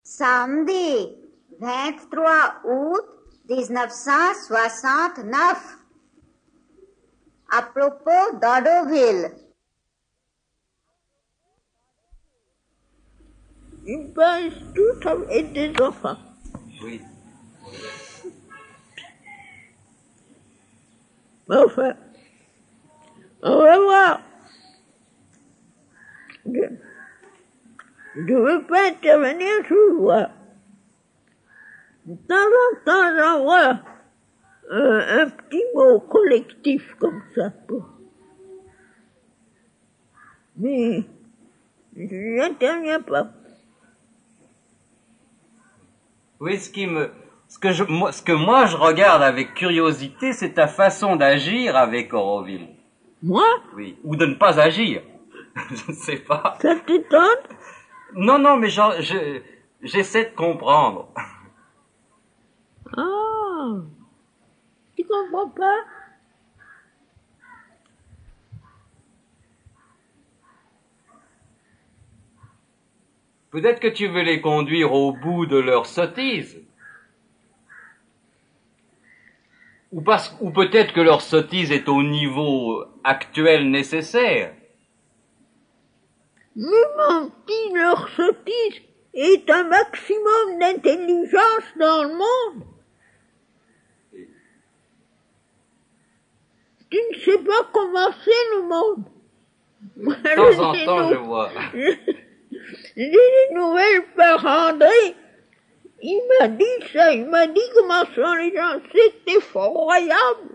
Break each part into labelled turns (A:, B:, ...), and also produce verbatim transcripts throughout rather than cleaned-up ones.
A: Samedi vingt-trois août mille neuf cent soixante-neuf. À propos d'Audeuville.
B: Ils parlent tous avec des enfants.
C: Oui.
B: Enfin, on va voir. Je ne veux pas intervenir sous voix. De temps en temps, j'envoie un, un petit mot collectif comme ça. Pour... Mais je n'interviens pas.
C: Oui, ce qui me, ce que je, moi, ce que moi je regarde avec curiosité, c'est ta façon d'agir avec Auroville.
B: Moi?
C: Oui. Ou de ne pas agir. Je ne sais pas.
B: Ça t'étonne?
C: Non, non, mais genre, je, j'essaie de comprendre.
B: Ah, tu comprends pas?
C: Peut-être que tu veux les conduire au bout de leur sottise. Ou parce, ou peut-être que leur sottise est au niveau actuel nécessaire.
B: Mais mon petit, leur sottise est un maximum d'intelligence dans le monde. Tu ne sais pas comment c'est le monde.
C: De temps en temps, je vois.
B: J'ai des nouvelles par André. Il m'a dit ça, il m'a dit comment sont les gens. C'est effroyable.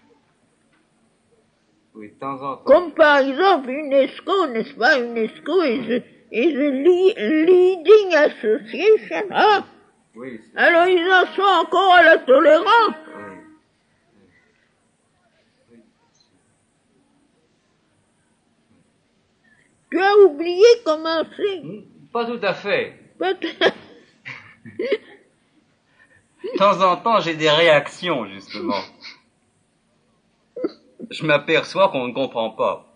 C: Oui, de temps en temps.
B: Comme par exemple UNESCO, n'est-ce pas? UNESCO is, is a leading association. Hein?
C: Oui.
B: Alors ils en sont encore à la tolérance.
C: Oui.
B: Tu as oublié comment c'est?
C: Pas tout à fait.
B: Peut-être.
C: De temps en temps, j'ai des réactions, justement. Je m'aperçois qu'on ne comprend pas.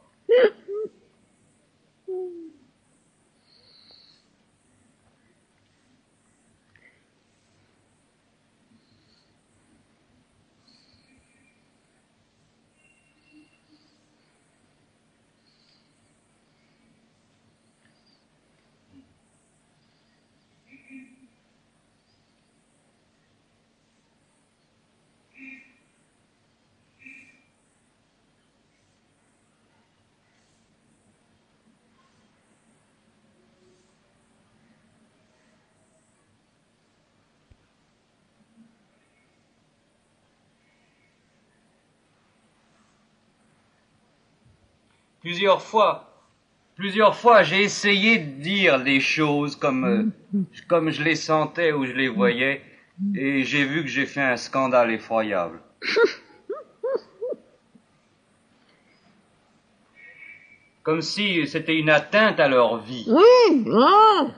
C: Plusieurs fois, plusieurs fois, j'ai essayé de dire les choses comme, euh, comme je les sentais ou je les voyais, et j'ai vu que j'ai fait un scandale effroyable. Comme si c'était une atteinte à leur vie.
B: Oui, non.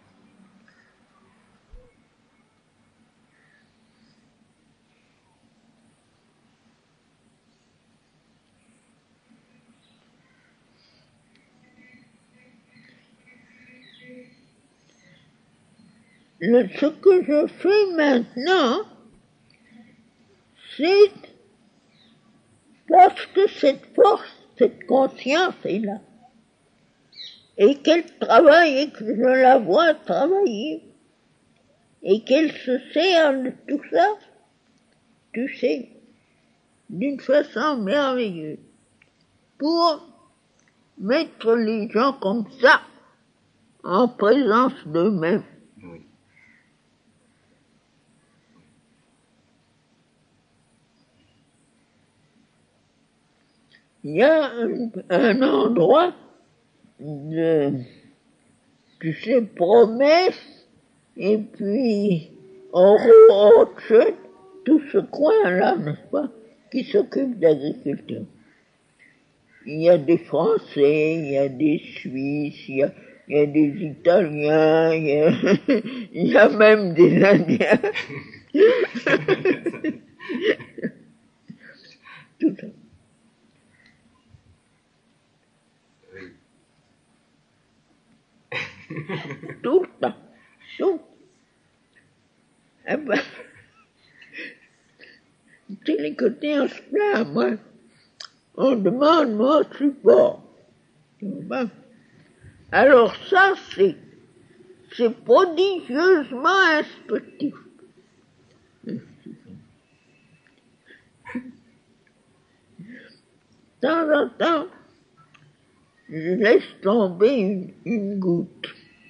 B: Le, ce que je fais maintenant, c'est parce que cette force, cette conscience est là. Et qu'elle travaille et que je la vois travailler. Et qu'elle se sert de tout ça, tu sais, d'une façon merveilleuse. Pour mettre les gens comme ça, en présence d'eux-mêmes.
C: Oui.
B: Il y a un, un endroit de, tu sais, promesse, et puis Rothschild, tout ce coin-là, n'est-ce pas, qui s'occupe d'agriculture. Il y a des Français, il y a des Suisses, il y a, il y a des Italiens, il y a, il y a même des Indiens. Tout ça. Tout le temps. Tout. Eh ben, c'est les côtés on se plaint, moi. On demande mon support. Ben, alors ça, c'est, c'est prodigieusement instructif. De temps en temps, je laisse tomber une, une goutte.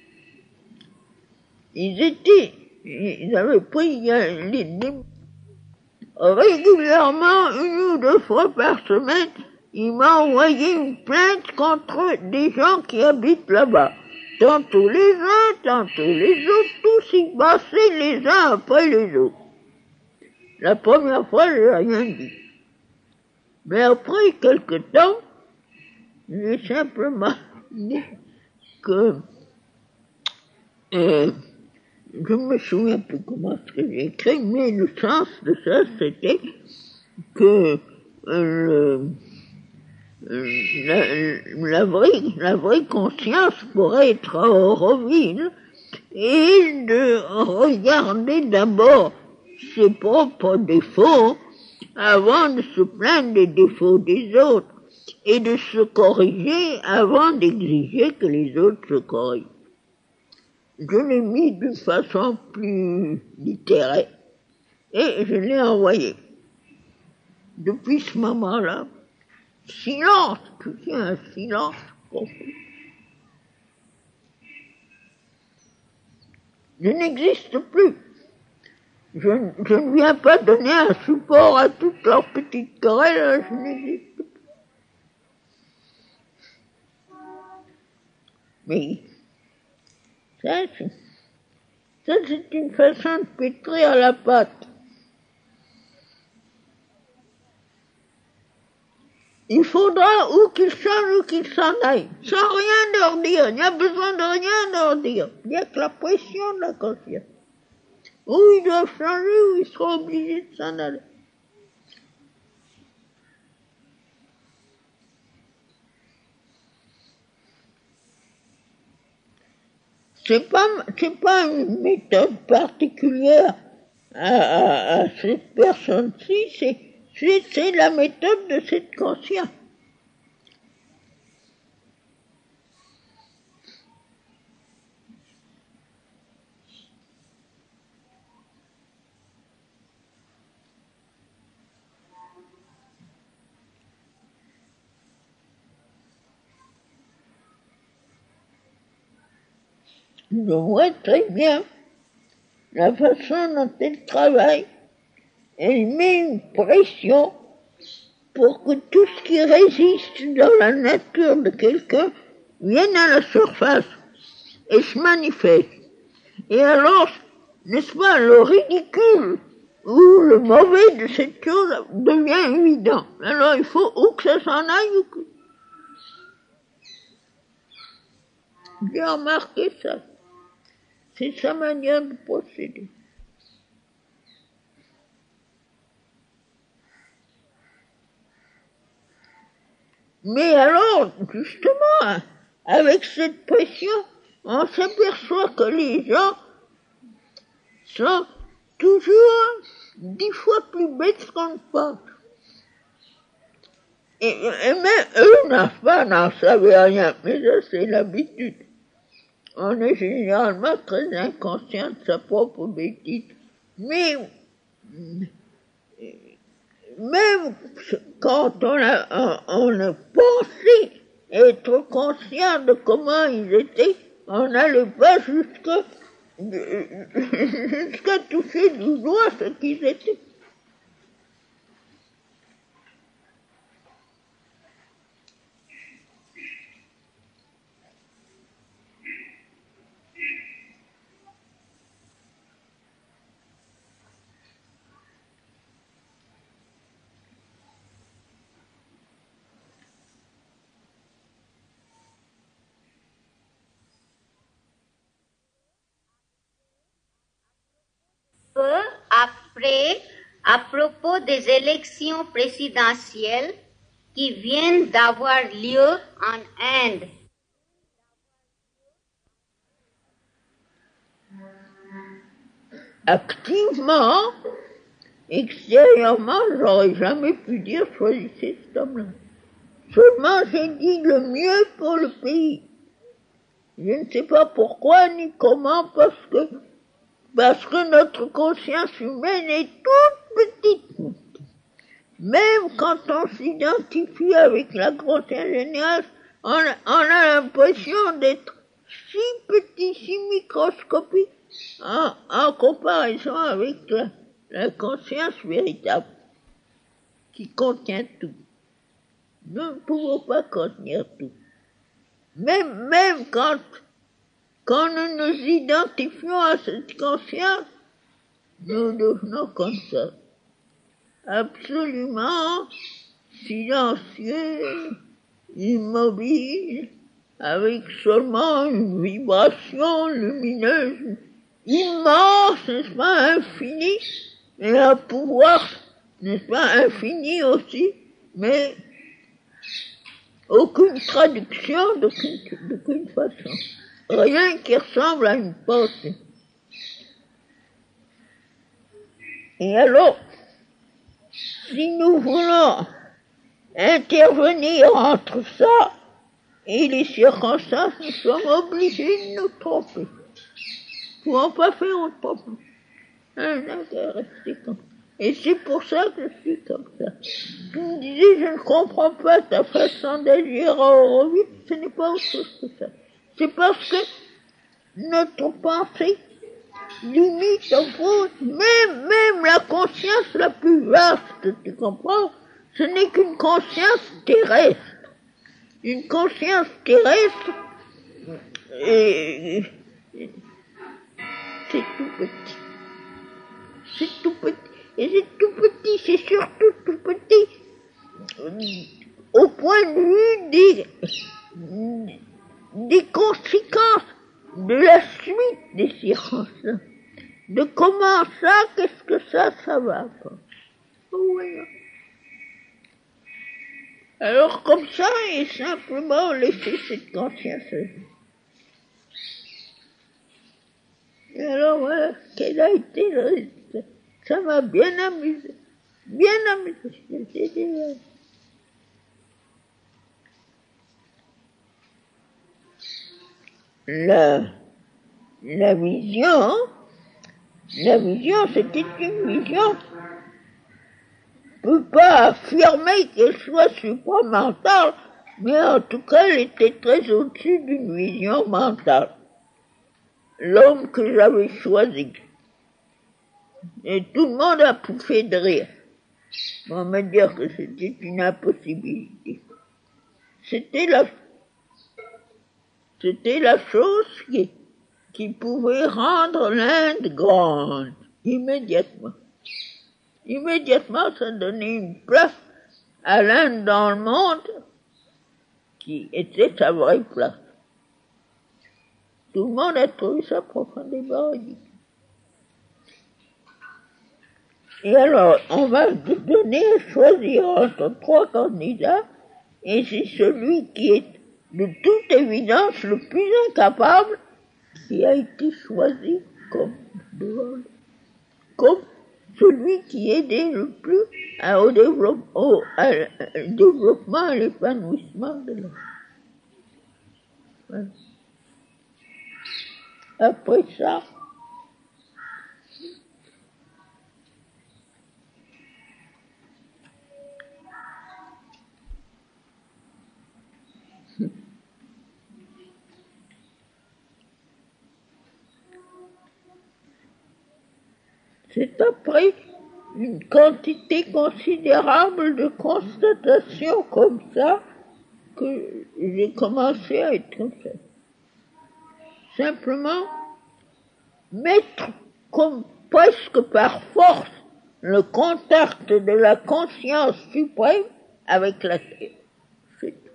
B: Ils étaient, ils avaient pris les, les, régulièrement, une ou deux fois par semaine, ils m'ont envoyé une plainte contre des gens qui habitent là-bas. Tantôt les uns, tantôt les autres, tous y passaient les uns après les autres. La première fois, j'ai rien dit. Mais après quelque temps, j'ai simplement dit que euh, je me souviens plus comment ce que j'ai écrit, mais le sens de ça, c'était que euh, le, la, la, vraie, la vraie conscience pourrait être à Auroville et de regarder d'abord ses propres défauts avant de se plaindre des défauts des autres et de se corriger avant d'exiger que les autres se corrigent. Je l'ai mis d'une façon plus littéraire et je l'ai envoyé. Depuis ce moment-là, silence, tu sais, un silence complet. Je n'existe plus. Je, je ne viens pas donner un support à toutes leurs petites querelles, je n'existe plus. Mais ça, c'est, ça, c'est une façon de pétrir la pâte. Il faudra ou qu'ils changent ou qu'ils s'en aillent, sans rien leur dire. Il n'y a besoin de rien leur dire. Il n'y a que la pression de la conscience. Ou ils doivent changer ou ils seront obligés de s'en aller. C'est pas, c'est pas une méthode particulière à, à, à cette personne-ci, c'est, c'est, c'est la méthode de cette conscience. Je vois très bien la façon dont elle travaille. Elle met une pression pour que tout ce qui résiste dans la nature de quelqu'un vienne à la surface et se manifeste. Et alors, n'est-ce pas, le ridicule ou le mauvais de cette chose devient évident. Alors il faut ou que ça s'en aille ou que... J'ai remarqué ça. C'est sa manière de procéder. Mais alors, justement, avec cette pression, on s'aperçoit que les gens sont toujours dix fois plus bêtes qu'on ne pense. Et, et même eux n'en pas, n'en savaient rien, mais ça c'est l'habitude. On est généralement très inconscient de sa propre bêtise. Mais même quand on a, on, on a pensé être conscient de comment ils étaient, on n'allait pas jusqu'à, jusqu'à toucher du doigt ce qu'ils étaient.
A: Peu après, à propos des élections présidentielles qui viennent d'avoir lieu en Inde.
B: activement, extérieurement, j'aurais jamais pu dire choisissez cet homme-là. Seulement, j'ai dit le mieux pour le pays. Je ne sais pas pourquoi ni comment, parce que, parce que notre conscience humaine est toute petite. Même quand on s'identifie avec la conscience générale, on a, on a l'impression d'être si petit, si microscopique en, en comparaison avec la, la conscience véritable qui contient tout. Nous ne pouvons pas contenir tout. Même, même quand, quand nous nous identifions à cette conscience, nous devenons comme ça. Absolument silencieux, immobile, avec seulement une vibration lumineuse immense, n'est-ce pas, infinie, et un pouvoir, n'est-ce pas, infini aussi, mais aucune traduction d'aucune, d'aucune façon. Rien qui ressemble à une pensée. Et alors, si nous voulons intervenir entre ça et les circonstances, nous sommes obligés de nous tromper. Nous ne pouvons pas faire autrement. Un intérêt, c'est comme ça. Et c'est pour ça que je suis comme ça. Tu me disais, je ne comprends pas ta façon d'agir à Horowitz, ce n'est pas autre chose que ça. C'est parce que notre pensée limite, en fait, même, même la conscience la plus vaste, tu comprends? Ce n'est qu'une conscience terrestre. Une conscience terrestre, et, et c'est tout petit. C'est tout petit. Et c'est tout petit, c'est surtout tout petit au point de vue des, des conséquences de la suite des circonstances. De comment ça, qu'est-ce que ça, ça va pas. Voilà. Alors comme ça, et simplement laisser cette conscience. Et alors voilà, quel a été le résultat. Ça m'a bien amusé. Bien amusé. La, la vision, la vision, c'était une vision. Je ne peux pas affirmer qu'elle soit supramentale, mais en tout cas, elle était très au-dessus d'une vision mentale. L'homme que j'avais choisi. Et tout le monde a pouffé de rire. On va me dire que c'était une impossibilité. C'était la, c'était la chose qui, qui pouvait rendre l'Inde grande, immédiatement. Immédiatement, ça donnait une place à l'Inde dans le monde qui était sa vraie place. Tout le monde a trouvé ça profondément ridicule. Et alors, on va donner à choisir entre trois candidats, et c'est celui qui est de toute évidence le plus incapable qui a été choisi comme, comme celui qui aidait le plus au développement, au, à, à, développement et l'épanouissement de l'homme. Voilà. Après ça, c'est après une quantité considérable de constatations comme ça que j'ai commencé à être comme ça. Simplement mettre comme presque par force le contact de la conscience suprême avec la terre. C'est tout.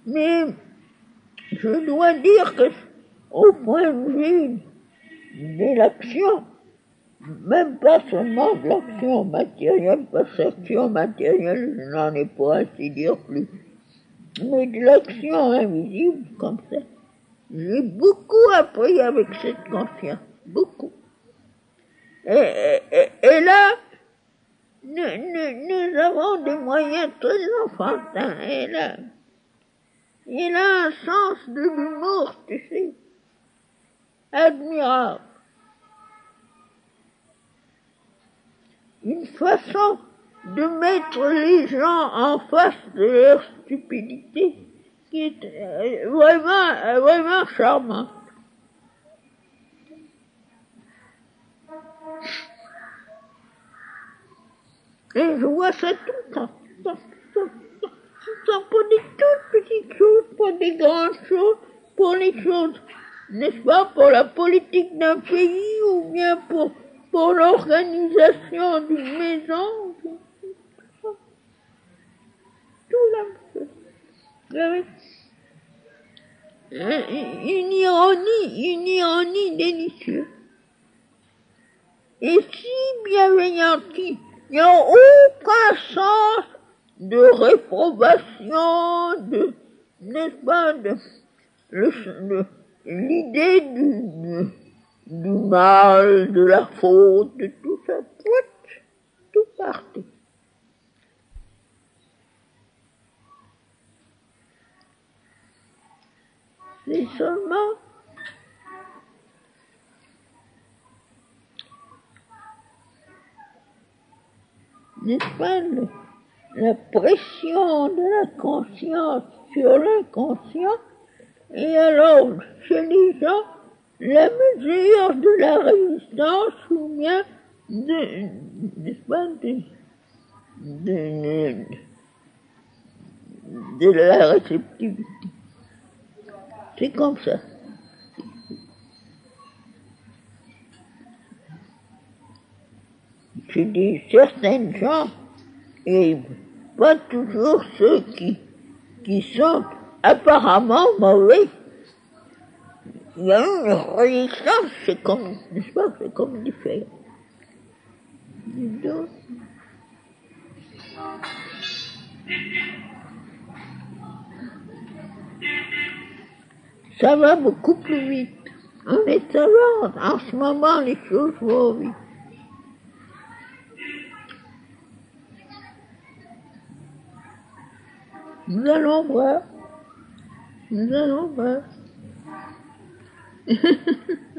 B: Mais je dois dire que, au point de vue de l'action, même pas seulement de l'action matérielle, parce que l'action matérielle, je n'en ai pas assez dire plus, mais de l'action invisible comme ça, j'ai beaucoup appris avec cette conscience, beaucoup. Et, et, et là, nous, nous, nous avons des moyens très enfantins, et là, il a un sens de l'humour, tu sais, admirable. Une façon de mettre les gens en face de leur stupidité qui est vraiment, vraiment charmante. Et je vois ça tout le temps, tout le temps, tout le temps, tout le temps, pour des toutes petites choses, pour des grandes choses, pour les choses, n'est-ce pas, pour la politique d'un pays ou bien pour, pour l'organisation d'une maison, tout là. Avec une ironie, une ironie délicieuse. Et si bienveillante, il n'y a aucun sens de réprobation, de, n'est-ce pas, de, le, de l'idée du, du, du mal, de la faute, de tout ça, tout, tout parti. C'est seulement n'est-ce pas, le, la pression de la conscience sur l'inconscient, et alors, chez les gens, la mesure de la résistance ou bien de, n'est-ce pas, de, de, de la réceptivité. C'est comme ça. Chez des certaines gens, et pas toujours ceux qui, qui sont apparemment mauvais, il y a une résistance, c'est comme, n'est-ce pas, c'est comme du fer. Donc, ça va beaucoup plus vite. On est ça va, en ce moment, les choses vont vite. Nous allons voir. Nous allons voir.